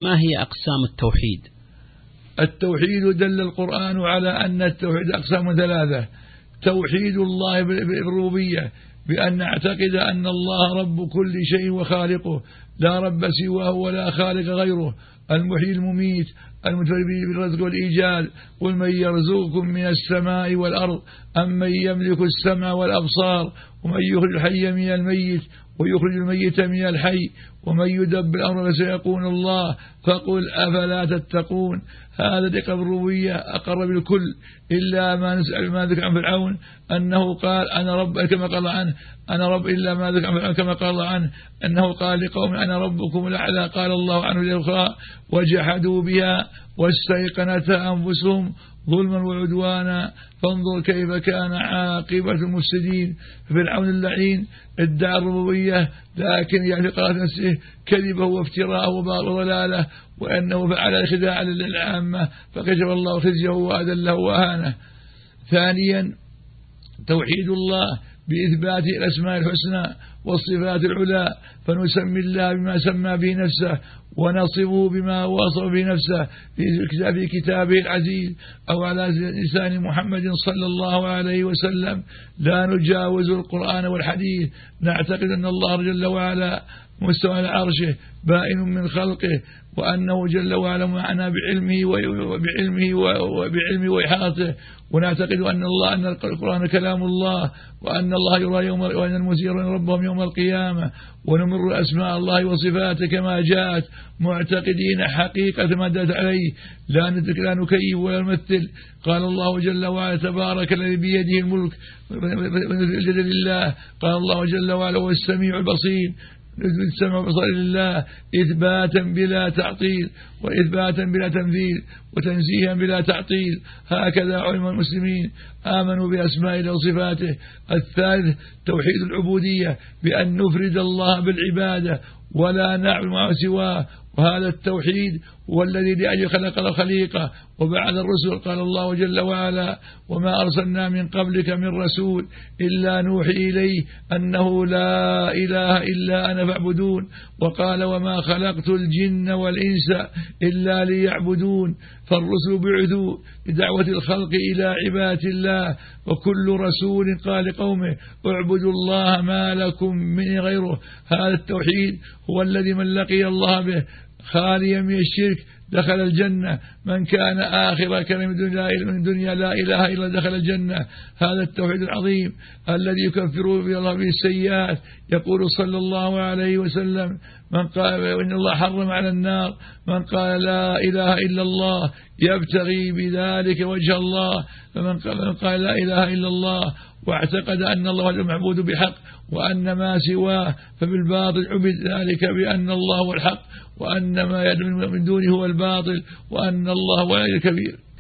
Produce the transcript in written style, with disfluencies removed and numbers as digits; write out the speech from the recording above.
ما هي أقسام التوحيد؟ التوحيد دل القرآن على أن التوحيد أقسام ثلاثة: توحيد الله بالربوبية، بأن نعتقد أن الله رب كل شيء وخالقه، لا رب سواه ولا خالق غيره، المحيي المميت المتفرد بالرزق والإيجاد. قل من يرزقكم من السماء والأرض أم من يملك السمع والأبصار ومن يخرج الحي من الميت ويخرج الميت من الحي ومن يدبر الأمر فسيقولون الله فقل أفلا تتقون. هذا دقة الربوبية أقر بالكل إلا ما نسأل ما ذكر عن فرعون أنه قال أنا رب، كما قال عنه أنا رب، إلا ما ذكر عن فرعون كما قال عنه أنه قال لقوم أنا ربكم الأعلى. قال الله عنه للأخرى وجحدوا بها واستيقنتها أنفسهم ظلما وعدوانا فانظر كيف كان عاقبة المفسدين. فرعون اللعين ادعى الربوبية لكن يعني قال نفسه كذبه وافتراءه وضلاله، وأنه فعل خداعا للعامة فكشف الله خزيه وأذله وأهانه. ثانيا توحيد الله بإثبات الأسماء الحسنى والصفات العلى، فنسمي الله بما سمى به نفسه ونصفه بما وصف به نفسه في كتابه العزيز أو على لسان محمد صلى الله عليه وسلم. لا نجاوز القرآن والحديث، نعتقد أن الله جل وعلا مستوى على عرشه بائن من خلقه، وأنه جل وعلا معنا بعلمه وإحاطته، ونعتقد أن القرآن كلام الله، وأن الله يرى وأن المسيء يرون ربهم يوم القيامة، ونمر أسماء الله وصفاته كما جاءت معتقدين حقيقة ما دلت عليه، لا نكيف ولا نمثل. قال الله جل وعلا تبارك الذي بيده الملك والجد لله. قال الله جل وعلا هو السميع البصير، السمع والبصر لله إثباتا بلا تعطيل وإثباتا بلا تمثيل وتنزيها بلا تعطيل. هكذا علم المسلمين آمنوا بأسماء الله وصفاته. الثالث توحيد العبودية، بأن نفرد الله بالعبادة ولا نعبد ما سواه، وهذا التوحيد هو الذي لأجل خلق الخليقة وبعد الرسل. قال الله جل وعلا وما أرسلنا من قبلك من رسول إلا نوحي إليه أنه لا إله إلا أنا فاعبدون. وقال وما خلقت الجن والإنس إلا ليعبدون. فالرسل بعثوا بدعوة الخلق إلى عبادة الله، وكل رسول قال لقومه اعبدوا الله ما لكم من غيره. هذا التوحيد هو الذي من لقي الله به خاليا من الشرك دخل الجنة، من كان آخر كلمة من الدنيا لا إله إلا دخل الجنة. هذا التوحيد العظيم الذي يكفر به الله به السيئات. يقول صلى الله عليه وسلم من قال إن الله حرم على النار من قال لا إله إلا الله يبتغي بذلك وجه الله. فمن قال لا إله إلا الله واعتقد أن الله هو المعبود بحق وأن ما سواه فبالباطل عبد، ذلك بأن الله هو الحق وأن ما يدعو من دونه هو الباطل وأن الله هو الكبير.